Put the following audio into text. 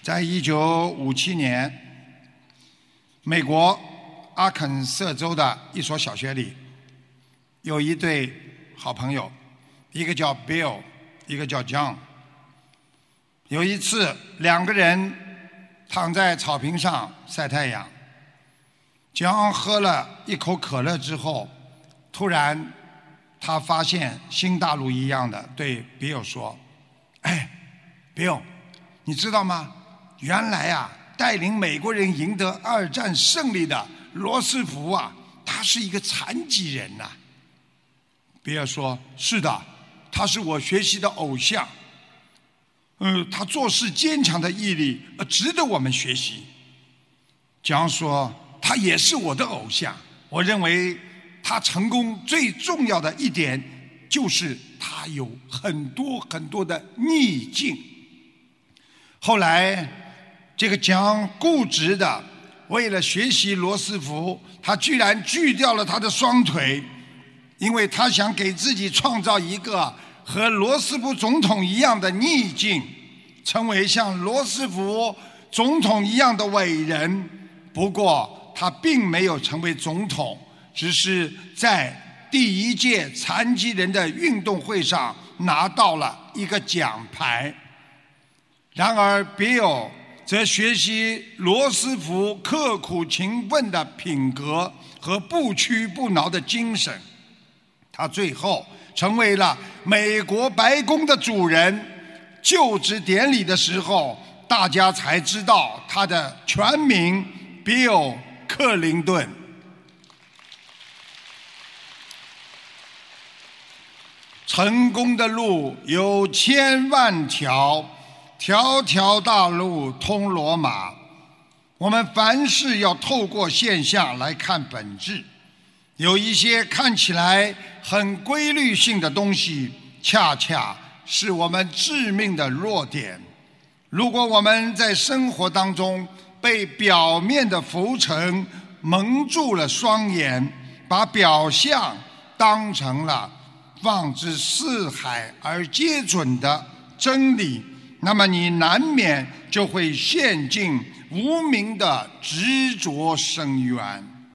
在1957年，美国阿肯色州的一所小学里，有一对好朋友，一个叫 Bill， 一个叫 John。有一次，两个人躺在草坪上晒太阳。John 喝了一口可乐之后，突然他发现新大陆一样的对 Bill 说：“哎 ，Bill， 你知道吗？原来啊，带领美国人赢得二战胜利的罗斯福啊，他是一个残疾人呐。”比尔说：“是的，他是我学习的偶像。他做事坚强的毅力，值得我们学习。”蒋说：“他也是我的偶像。我认为他成功最重要的一点，就是他有很多很多的逆境。”后来，这个蒋固执的为了学习罗斯福，他居然锯掉了他的双腿，因为他想给自己创造一个和罗斯福总统一样的逆境，成为像罗斯福总统一样的伟人。不过他并没有成为总统，只是在第一届残疾人的运动会上拿到了一个奖牌。然而比尔则学习罗斯福刻苦勤奋的品格和不屈不挠的精神，他最后成为了美国白宫的主人。就职典礼的时候，大家才知道他的全名比尔·克林顿。成功的路有千万条，条条大路通罗马。我们凡事要透过现象来看本质。有一些看起来很规律性的东西，恰恰是我们致命的弱点。如果我们在生活当中被表面的浮尘蒙住了双眼，把表象当成了放之四海而皆准的真理，那么你难免就会陷进无明的执着深渊。